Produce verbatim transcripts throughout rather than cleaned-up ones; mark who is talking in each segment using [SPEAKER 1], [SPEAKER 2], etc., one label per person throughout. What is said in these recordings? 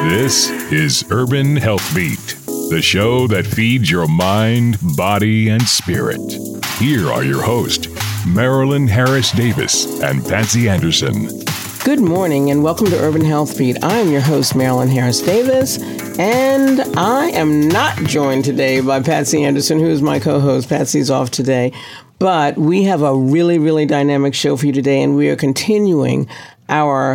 [SPEAKER 1] This is Urban Health Beat, the show that feeds your mind, body, and spirit. Here are your hosts, Marilyn Harris Davis and Patsy Anderson.
[SPEAKER 2] Good morning and welcome to Urban Health Beat. I am your host, Marilyn Harris Davis, and I am not joined today by Patsy Anderson, who is my co-host. Patsy's off today, but we have a really, really dynamic show for you today, and we are continuing our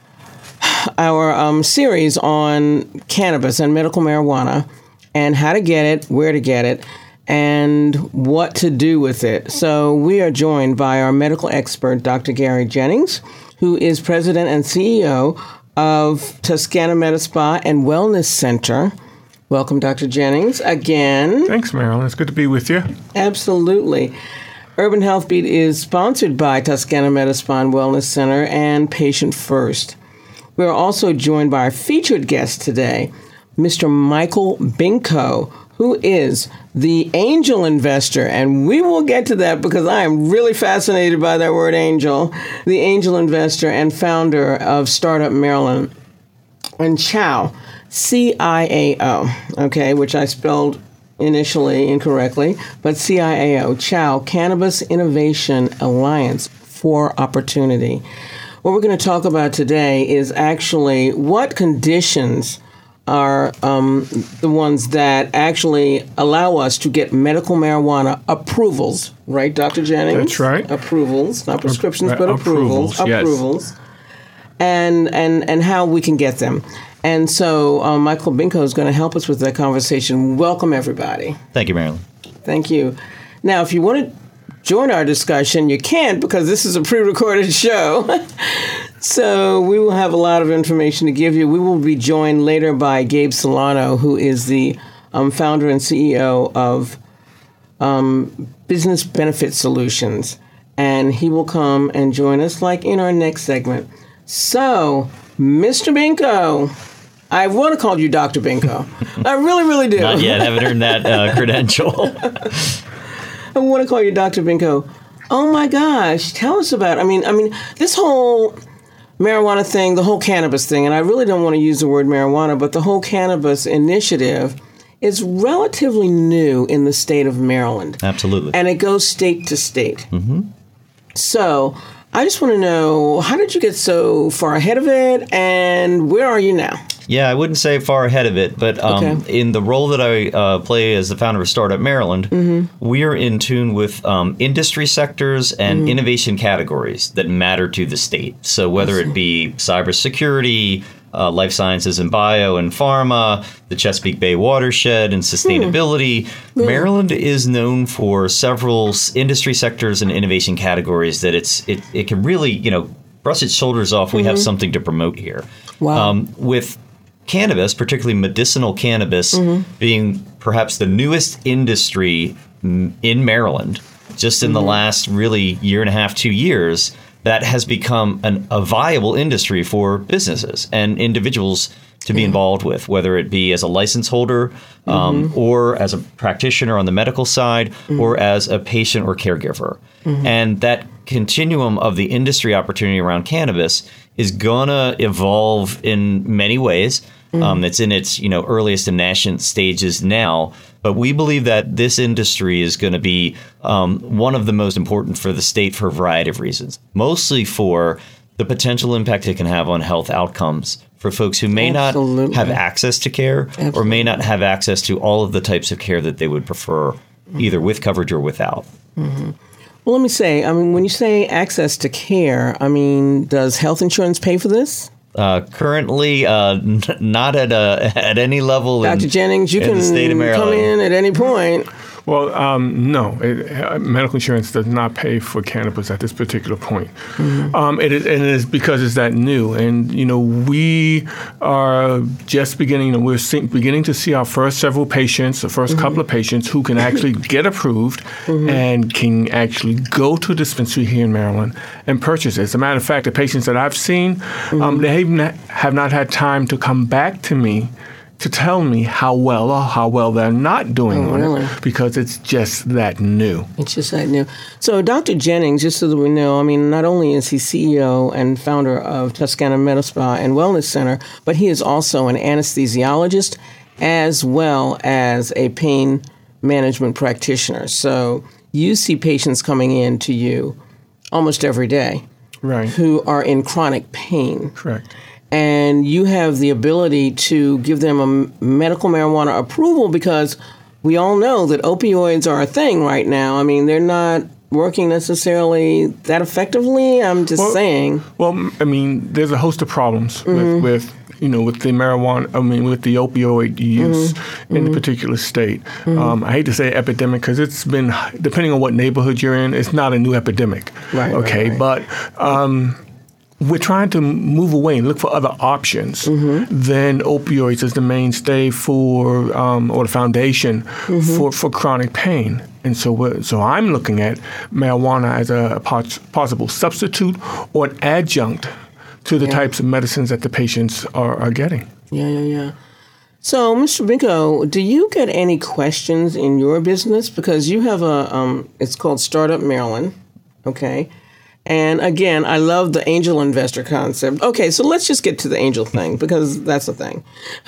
[SPEAKER 2] our um, series on cannabis and medical marijuana and how to get it, where to get it, and what to do with it. So we are joined by our medical expert, Doctor Gary Jennings, who is president and C E O of Toscana Medi Spa and Wellness Center. Welcome, Doctor Jennings, again.
[SPEAKER 3] Thanks, Marilyn. It's good to be with you.
[SPEAKER 2] Absolutely. Urban Health Beat is sponsored by Toscana Medi Spa and Wellness Center and Patient First. We are also joined by our featured guest today, Mister Michael Binko, who is the angel investor, and we will get to that because I am really fascinated by that word angel, the angel investor and founder of Startup Maryland, and Ciao, C I A O, okay, which I spelled initially incorrectly, but C I A O, Ciao, Cannabis Innovation Alliance for Opportunity. What we're going to talk about today is actually what conditions are um, the ones that actually allow us to get medical marijuana approvals, right, Doctor Jennings?
[SPEAKER 3] That's right.
[SPEAKER 2] Approvals, not prescriptions,
[SPEAKER 3] Uh,
[SPEAKER 2] but approvals.
[SPEAKER 3] approvals, yes.
[SPEAKER 2] Approvals. And, and, and how we can get them. And so uh, Michael Binko is going to help us with that conversation. Welcome, everybody.
[SPEAKER 4] Thank you, Marilyn.
[SPEAKER 2] Thank you. Now, if you want to join our discussion, you can, because this is a pre-recorded show. So we will have a lot of information to give you. We will be joined later by Gabe Solano, who is the um, founder and C E O of um, Business Benefit Solutions. And he will come and join us like in our next segment. So, Mister Binko, I want to call you Doctor Binko. I really, really do.
[SPEAKER 4] Not yet. Haven't earned that uh, credential.
[SPEAKER 2] I want to call you Doctor Binko. Oh my gosh, tell us about it. I mean, I mean, this whole marijuana thing, the whole cannabis thing, and I really don't want to use the word marijuana, but the whole cannabis initiative is relatively new in the state of Maryland.
[SPEAKER 4] Absolutely.
[SPEAKER 2] And it goes state to state.
[SPEAKER 4] Mm-hmm.
[SPEAKER 2] So I just want to know, how did you get so far ahead of it, and where are you now?
[SPEAKER 4] Yeah, I wouldn't say far ahead of it, but um,
[SPEAKER 2] Okay.
[SPEAKER 4] in the role that I uh, play as the founder of Startup Maryland,
[SPEAKER 2] Mm-hmm.
[SPEAKER 4] we are in tune with um, industry sectors and
[SPEAKER 2] Mm-hmm.
[SPEAKER 4] innovation categories that matter to the state. So whether it be cybersecurity, uh, life sciences and bio and pharma, the Chesapeake Bay watershed and sustainability,
[SPEAKER 2] Hmm.
[SPEAKER 4] Maryland is known for several s- industry sectors and innovation categories that it's it, it can really, you know, brush its shoulders off. We have something to promote here.
[SPEAKER 2] Mm-hmm. Wow.
[SPEAKER 4] Um, with cannabis, particularly medicinal cannabis,
[SPEAKER 2] Mm-hmm.
[SPEAKER 4] being perhaps the newest industry mm, in Maryland, just in
[SPEAKER 2] Mm-hmm.
[SPEAKER 4] the last really year and a half, two years, that has become an, a viable industry for businesses and individuals to be involved with, whether it be as a license holder um,
[SPEAKER 2] Mm-hmm.
[SPEAKER 4] or as a practitioner on the medical side or as a patient or caregiver.
[SPEAKER 2] Mm-hmm.
[SPEAKER 4] And that continuum of the industry opportunity around cannabis is going to evolve in many ways.
[SPEAKER 2] Mm-hmm.
[SPEAKER 4] Um, it's in its you know earliest and nascent stages now, but we believe that this industry is going to be um, one of the most important for the state for a variety of reasons, mostly for the potential impact it can have on health outcomes for folks who may
[SPEAKER 2] Absolutely.
[SPEAKER 4] not have access to care
[SPEAKER 2] Absolutely.
[SPEAKER 4] or may not have access to all of the types of care that they would prefer, either with coverage or without.
[SPEAKER 2] Well, let me say, I mean, when you say access to care, I mean, does health insurance pay for this?
[SPEAKER 4] Uh, currently, uh, n- not at a, at any level.
[SPEAKER 2] Doctor
[SPEAKER 4] in,
[SPEAKER 2] Jennings, you
[SPEAKER 4] in
[SPEAKER 2] can
[SPEAKER 4] the state of
[SPEAKER 2] come
[SPEAKER 4] Maryland.
[SPEAKER 2] in at any point.
[SPEAKER 3] Well, um, no, it, uh, medical insurance does not pay for cannabis at this particular point.
[SPEAKER 2] Mm-hmm.
[SPEAKER 3] Um, it is, and it is because it's that new. And, you know, we are just beginning, you know, we're see, beginning to see our first several patients, the 1st
[SPEAKER 2] Mm-hmm.
[SPEAKER 3] couple of patients who can actually get approved
[SPEAKER 2] Mm-hmm.
[SPEAKER 3] and can actually go to a dispensary here in Maryland and purchase it. As a matter of fact, the patients that I've seen,
[SPEAKER 2] Mm-hmm.
[SPEAKER 3] um, they have not, have not had time to come back to me to tell me how well or how well they're not doing
[SPEAKER 2] Oh,
[SPEAKER 3] on
[SPEAKER 2] really?
[SPEAKER 3] it because it's just that new.
[SPEAKER 2] It's just that new. So Doctor Jennings, just so that we know, I mean, not only is he C E O and founder of Toscana Medspa and Wellness Center, but he is also an anesthesiologist as well as a pain management practitioner. So you see patients coming in to you almost every day,
[SPEAKER 3] Right.
[SPEAKER 2] who are in chronic pain.
[SPEAKER 3] Correct.
[SPEAKER 2] And you have the ability to give them a medical marijuana approval because we all know that opioids are a thing right now. I mean, they're not working necessarily that effectively. I'm just
[SPEAKER 3] Well-
[SPEAKER 2] saying.
[SPEAKER 3] Well, I mean, there's a host of problems
[SPEAKER 2] Mm-hmm.
[SPEAKER 3] with, with, you know, with the marijuana, I mean, with the opioid use
[SPEAKER 2] Mm-hmm.
[SPEAKER 3] in the particular state. Um, I hate to say epidemic because it's been, depending on what neighborhood you're in, it's not a new epidemic.
[SPEAKER 2] Right, right,
[SPEAKER 3] Okay,
[SPEAKER 2] right.
[SPEAKER 3] but um, we're trying to move away and look for other options
[SPEAKER 2] Mm-hmm.
[SPEAKER 3] than opioids as the mainstay for, um, or the foundation
[SPEAKER 2] Mm-hmm.
[SPEAKER 3] for, for chronic pain. And so, we're, so I'm looking at marijuana as a pos- possible substitute or an adjunct to the
[SPEAKER 2] Yeah.
[SPEAKER 3] types of medicines that the patients are, are getting.
[SPEAKER 2] Yeah, yeah, yeah. So, Mister Binko, do you get any questions in your business? Because you have a, um, it's called Startup Maryland, okay? And again, I love the angel investor concept. Okay, so let's just get to the angel thing because that's the thing.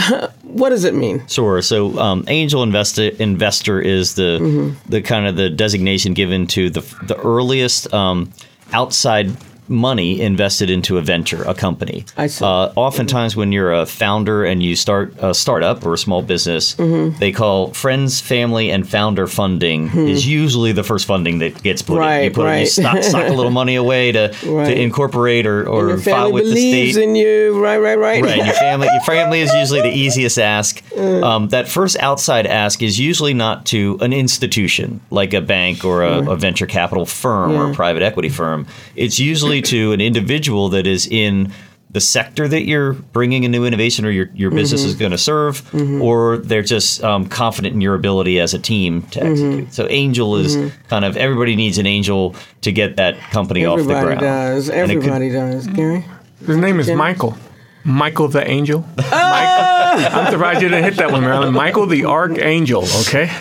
[SPEAKER 2] What does it mean?
[SPEAKER 4] Sure. So, um, angel investor investor is the
[SPEAKER 2] Mm-hmm.
[SPEAKER 4] the kind of the designation given to the the earliest um, outside money invested into a venture, a company.
[SPEAKER 2] I see.
[SPEAKER 4] Uh, oftentimes, when you're a founder and you start a startup or a small business,
[SPEAKER 2] Mm-hmm.
[SPEAKER 4] they call friends, family, and founder funding is usually the first funding that gets put in. You
[SPEAKER 2] Hmm. Right,
[SPEAKER 4] put you
[SPEAKER 2] right.
[SPEAKER 4] stock, stock a little money away to
[SPEAKER 2] Right.
[SPEAKER 4] to incorporate or, or
[SPEAKER 2] Your
[SPEAKER 4] file
[SPEAKER 2] family
[SPEAKER 4] with the
[SPEAKER 2] believes
[SPEAKER 4] state.
[SPEAKER 2] in you, right, right, right.
[SPEAKER 4] Right, your family. Your family is usually the easiest ask. Um, that first outside ask is usually not to an institution like a bank or a, a venture capital firm or a private equity firm. It's usually to an individual that is in the sector that you're bringing a new innovation or your your business is going to serve, or they're just um, confident in your ability as a team to execute. So angel is kind of everybody needs an angel to get that company off the
[SPEAKER 2] Everybody
[SPEAKER 4] ground.
[SPEAKER 2] does.
[SPEAKER 4] And it could-
[SPEAKER 2] Everybody does. Gary?
[SPEAKER 3] His name is Michael. Michael the Angel. Mike, I'm surprised you didn't hit that one, Marilyn. Michael the Archangel, okay?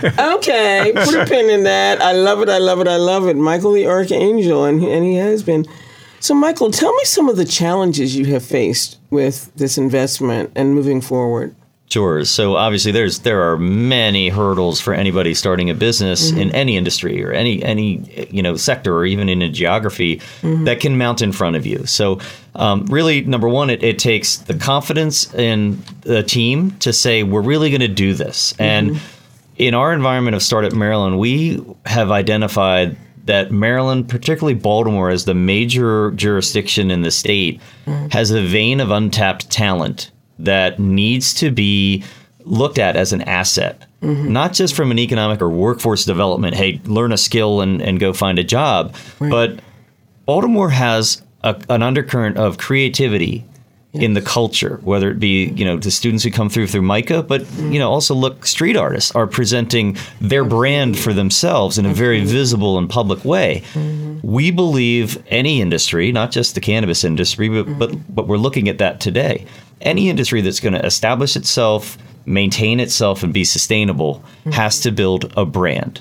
[SPEAKER 2] Okay, put a pin in that. I love it. I love it. I love it. Michael the Archangel, and he, and he has been. So, Michael, tell me some of the challenges you have faced with this investment and moving forward.
[SPEAKER 4] Sure. So obviously, there's there are many hurdles for anybody starting a business
[SPEAKER 2] Mm-hmm.
[SPEAKER 4] in any industry or any any you know sector or even in a geography that can mount in front of you. So um, really, number one, it, it takes the confidence in the team to say we're really going to do this. And in our environment of Startup Maryland, we have identified that Maryland, particularly Baltimore, as the major jurisdiction in the state, has a vein of untapped talent that needs to be looked at as an asset, not just from an economic or workforce development, hey, learn a skill and, and go find a job, but Baltimore has a, an undercurrent of creativity in the culture, whether it be, you know, the students who come through through MICA, but, you know, also look, street artists are presenting their brand for themselves in a very visible and public way. We believe any industry, not just the cannabis industry, but, but, but we're looking at that today. Any industry that's going to establish itself, maintain itself, and be sustainable has to build a brand.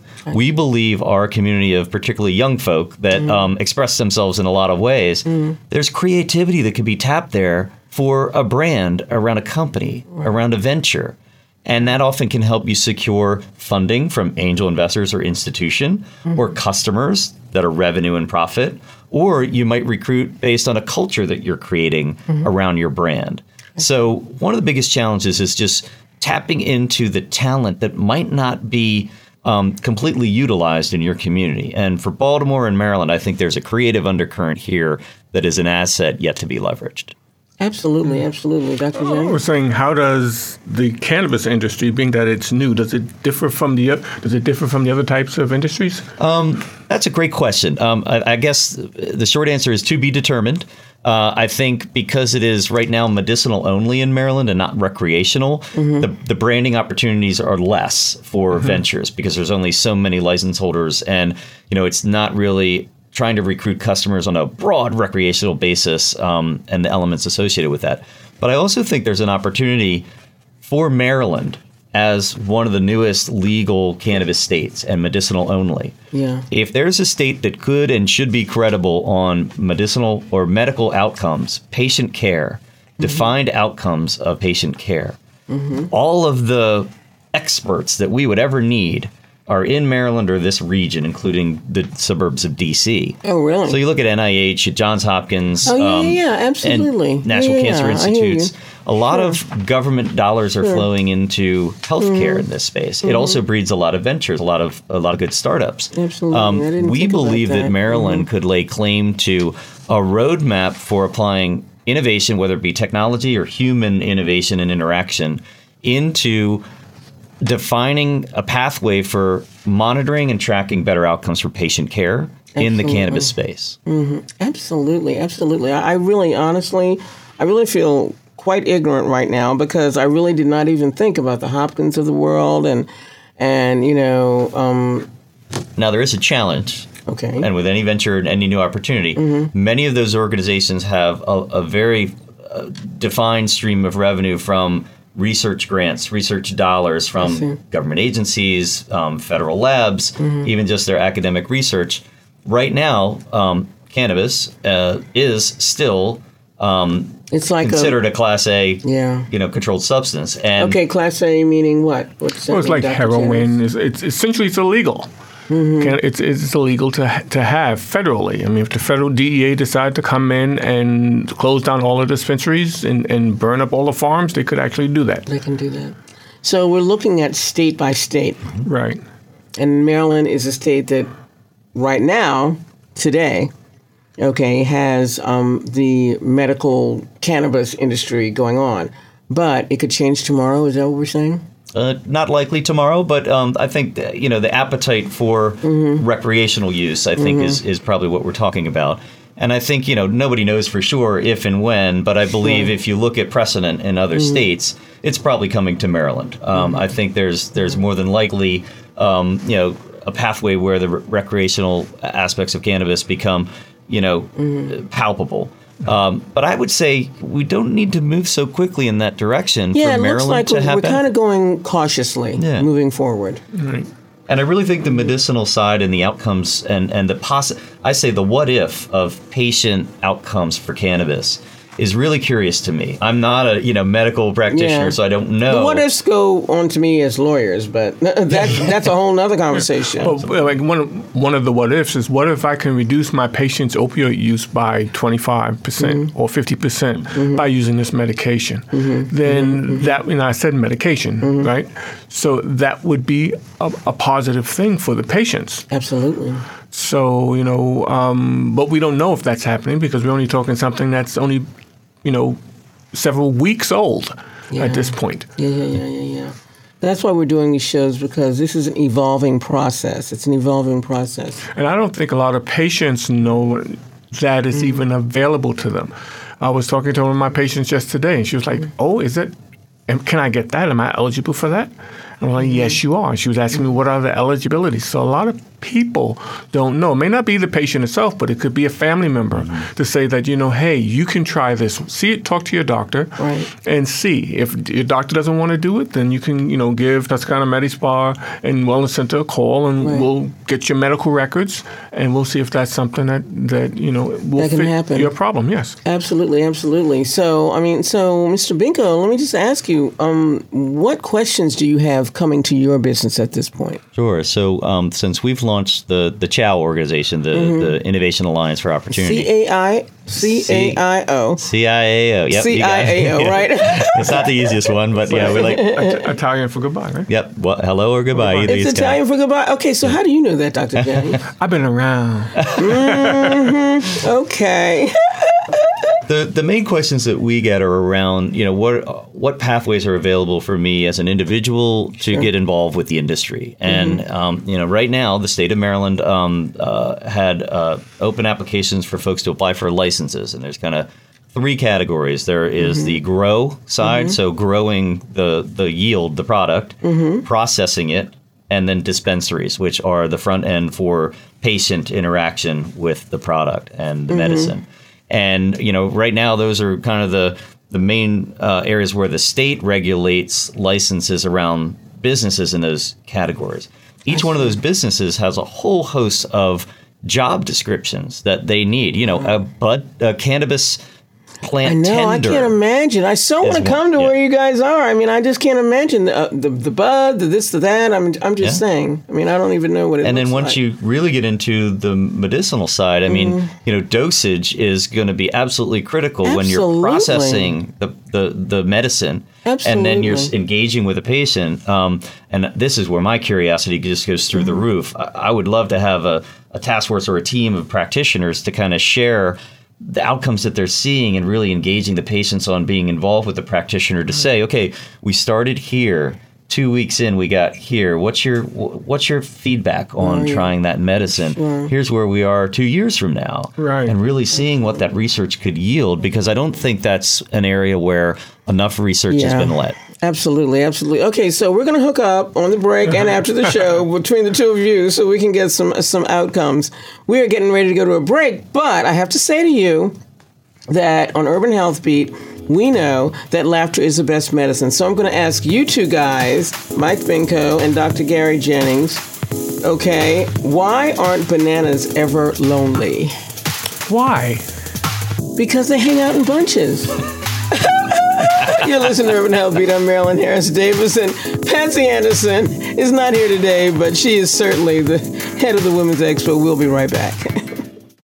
[SPEAKER 4] We believe our community of particularly young folk that um, express themselves in a lot of ways, there's creativity that can be tapped there for a brand around a company, around a venture. And that often can help you secure funding from angel investors or institution or customers that are revenue and profit. Or you might recruit based on a culture that you're creating around your brand. So one of the biggest challenges is just tapping into the talent that might not be Um, completely utilized in your community. And for Baltimore and Maryland, I think there's a creative undercurrent here that is an asset yet to be leveraged.
[SPEAKER 2] Absolutely, absolutely. Doctor
[SPEAKER 3] We're
[SPEAKER 2] Jennings?
[SPEAKER 3] saying, how does the cannabis industry, being that it's new, does it differ from the oth- does it differ from the other types of industries?
[SPEAKER 4] That's a great question. Um, I, I guess the short answer is to be determined. Uh, I think because it is right now medicinal only in Maryland and not recreational, the, the branding opportunities are less for ventures because there's only so many license holders, and you know it's not really trying to recruit customers on a broad recreational basis um, and the elements associated with that. But I also think there's an opportunity for Maryland, as one of the newest legal cannabis states and medicinal only,
[SPEAKER 2] Yeah.
[SPEAKER 4] if there's a state that could and should be credible on medicinal or medical outcomes, patient care, mm-hmm. defined outcomes of patient care, mm-hmm. all of the experts that we would ever need are in Maryland or this region, including the suburbs of D C.
[SPEAKER 2] Oh, really?
[SPEAKER 4] So you look at N I H, at Johns Hopkins,
[SPEAKER 2] oh, yeah,
[SPEAKER 4] um,
[SPEAKER 2] yeah, absolutely.
[SPEAKER 4] and National
[SPEAKER 2] yeah,
[SPEAKER 4] Cancer
[SPEAKER 2] yeah,
[SPEAKER 4] Institutes. A lot
[SPEAKER 2] Sure.
[SPEAKER 4] of government dollars are
[SPEAKER 2] Sure.
[SPEAKER 4] flowing into healthcare
[SPEAKER 2] Mm-hmm.
[SPEAKER 4] in this space. It also breeds a lot of ventures, a lot of a lot of good startups.
[SPEAKER 2] Absolutely. I didn't
[SPEAKER 4] we
[SPEAKER 2] think about
[SPEAKER 4] believe that,
[SPEAKER 2] that.
[SPEAKER 4] Maryland
[SPEAKER 2] Mhm.
[SPEAKER 4] could lay claim to a roadmap for applying innovation, whether it be technology or human innovation and interaction, into defining a pathway for monitoring and tracking better outcomes for patient care in the
[SPEAKER 2] Absolutely.
[SPEAKER 4] cannabis space.
[SPEAKER 2] Absolutely, absolutely. I I really, honestly, I really feel quite ignorant right now because I really did not even think about the Hopkins of the world and, and you know, um,
[SPEAKER 4] Now, there is a challenge.
[SPEAKER 2] okay.
[SPEAKER 4] And with any venture and any new opportunity,
[SPEAKER 2] Mm-hmm.
[SPEAKER 4] many of those organizations have a, a very uh, defined stream of revenue from research grants, research dollars
[SPEAKER 2] see.
[SPEAKER 4] from government agencies, um, federal labs,
[SPEAKER 2] Mm-hmm.
[SPEAKER 4] even just their academic research. Right now, um, cannabis uh, is still um,
[SPEAKER 2] It's like
[SPEAKER 4] considered a, Class A,
[SPEAKER 2] Yeah.
[SPEAKER 4] you know, controlled substance. And
[SPEAKER 2] okay, Class A meaning what? What's that
[SPEAKER 3] Well, it's
[SPEAKER 2] mean,
[SPEAKER 3] like
[SPEAKER 2] Doctor
[SPEAKER 3] heroin.
[SPEAKER 2] Janice?
[SPEAKER 3] It's, it's essentially it's illegal. Can, it's it's illegal to ha- to have federally. I mean, if the federal D E A decide to come in and close down all the dispensaries and, and burn up all the farms, they could actually do that.
[SPEAKER 2] They can do that. So we're looking at state by state.
[SPEAKER 3] Right.
[SPEAKER 2] And Maryland is a state that right now, today, okay, has um, the medical cannabis industry going on. But it could change tomorrow. Is that what we're saying?
[SPEAKER 4] Uh, not likely tomorrow, but um, I think that, you know the appetite for
[SPEAKER 2] Mm-hmm.
[SPEAKER 4] recreational use, I think, is is probably what we're talking about. And I think you know nobody knows for sure if and when, but I believe
[SPEAKER 2] Sure.
[SPEAKER 4] if you look at precedent in other
[SPEAKER 2] Mm-hmm.
[SPEAKER 4] states, it's probably coming to Maryland. Um, I think there's there's more than likely um, you know a pathway where the re- recreational aspects of cannabis become you know
[SPEAKER 2] Mm-hmm.
[SPEAKER 4] palpable. Um, but I would say we don't need to move so quickly in that direction
[SPEAKER 2] Yeah,
[SPEAKER 4] for
[SPEAKER 2] it looks
[SPEAKER 4] Maryland
[SPEAKER 2] like
[SPEAKER 4] to
[SPEAKER 2] we're,
[SPEAKER 4] have
[SPEAKER 2] we're
[SPEAKER 4] benefit.
[SPEAKER 2] kind of going cautiously
[SPEAKER 4] Yeah.
[SPEAKER 2] moving forward.
[SPEAKER 3] Right.
[SPEAKER 4] And I really think the medicinal side and the outcomes and, and the possi- I say the what if of patient outcomes for cannabis is really curious to me. I'm not a you know medical practitioner,
[SPEAKER 2] Yeah.
[SPEAKER 4] so I don't know.
[SPEAKER 2] The what ifs go on to me as lawyers, but that's that's a whole nother conversation.
[SPEAKER 3] Well, well, like one of, one of the what ifs is what if I can reduce my patient's opioid use by twenty-five percent
[SPEAKER 2] Mm-hmm.
[SPEAKER 3] or fifty percent by using this medication?
[SPEAKER 2] Mm-hmm.
[SPEAKER 3] Then that, you know, I said medication, right? So that would be a, a positive thing for the patients.
[SPEAKER 2] Absolutely.
[SPEAKER 3] So, you know, um, but we don't know if that's happening because we're only talking something that's only, you know, several weeks old
[SPEAKER 2] Yeah.
[SPEAKER 3] at this point.
[SPEAKER 2] Yeah, yeah, yeah, yeah, yeah. That's why we're doing these shows, because this is an evolving process. It's an evolving process.
[SPEAKER 3] And I don't think a lot of patients know that it's even available to them. I was talking to one of my patients just today, and she was like, "Oh, is it? am- Can I get that? Am I eligible for that?" And I'm like, "Yes, you are." She was asking me what are the eligibilities. So a lot of people don't know. It may not be the patient itself, but it could be a family member to say that, you know, hey, you can try this. See it, talk to your doctor,
[SPEAKER 2] Right.
[SPEAKER 3] and see. If your doctor doesn't want to do it, then you can, you know, give Toscana MediSpa and Wellness Center a call, and
[SPEAKER 2] Right.
[SPEAKER 3] we'll get your medical records, and we'll see if that's something that, that you know, will
[SPEAKER 2] That can
[SPEAKER 3] fit
[SPEAKER 2] happen.
[SPEAKER 3] your problem. Yes.
[SPEAKER 2] Absolutely, absolutely. So, I mean, so Mister Binko, let me just ask you, um, what questions do you have coming to your business at this point?
[SPEAKER 4] Sure. So um, since we've launched the the CHOW organization, the, the Innovation Alliance for Opportunity.
[SPEAKER 2] C A I C A I O.
[SPEAKER 4] C I A O. Yep. you
[SPEAKER 2] C
[SPEAKER 4] got
[SPEAKER 2] I
[SPEAKER 4] it.
[SPEAKER 2] A O,
[SPEAKER 4] Yeah.
[SPEAKER 2] right?
[SPEAKER 4] It's not the easiest one, but yeah, we like.
[SPEAKER 3] It- Italian for goodbye, right?
[SPEAKER 4] Yep. Well, hello or goodbye. Either
[SPEAKER 2] It's
[SPEAKER 4] is kinda-
[SPEAKER 2] Italian for goodbye. Okay, so how do you know that, Doctor Janice?
[SPEAKER 3] I've been around.
[SPEAKER 2] Okay.
[SPEAKER 4] The the main questions that we get are around, you know, what what pathways are available for me as an individual to get involved with the industry. And, um, you know, right now, the state of Maryland um, uh, had uh, open applications for folks to apply for licenses. And there's kind of three categories. There is the grow side, so growing the, the yield, the product, processing it, and then dispensaries, which are the front end for patient interaction with the product and the medicine. And, you know, right now those are kind of the the main uh, areas where the state regulates licenses around businesses in those categories. Each one of those businesses has a whole host of job descriptions that they need. You know, a bud, a cannabis plant
[SPEAKER 2] I know,
[SPEAKER 4] tender.
[SPEAKER 2] I can't imagine. I so want to come to yeah. where you guys are. I mean, I just can't imagine the uh, the, the bud, the this, the that. I'm I'm just yeah. saying. I mean, I don't even know what it
[SPEAKER 4] and
[SPEAKER 2] looks
[SPEAKER 4] then once
[SPEAKER 2] like.
[SPEAKER 4] you really get into the medicinal side, I mean, mm. you know, dosage is going to be absolutely critical absolutely. when you're processing the, the, the medicine. Absolutely. And then you're engaging with a patient. Um, and this is where my curiosity just goes through mm. the roof. I, I would love to have a, a task force or a team of practitioners to kind of share the outcomes that they're seeing and really engaging the patients on being involved with the practitioner to say, okay, we started here. Two weeks in, we got here. What's your what's your feedback on right. trying that medicine? Sure. Here's where we are two years from now.
[SPEAKER 3] Right.
[SPEAKER 4] And really seeing what that research could yield, because I don't think that's an area where enough research yeah. has been led.
[SPEAKER 2] Absolutely, absolutely. Okay, so we're going to hook up on the break and after the show between the two of you so we can get some some outcomes. We are getting ready to go to a break, but I have to say to you that on Urban Health Beat, we know that laughter is the best medicine. So I'm going to ask you two guys, Mike Binko and Doctor Gary Jennings, okay, why aren't bananas ever lonely?
[SPEAKER 3] Why?
[SPEAKER 2] Because they hang out in bunches. You're listening to Urban Health Beat. I'm Marilyn Harris Davis, and Patsy Anderson is not here today, but she is certainly the head of the Women's Expo. We'll be right back.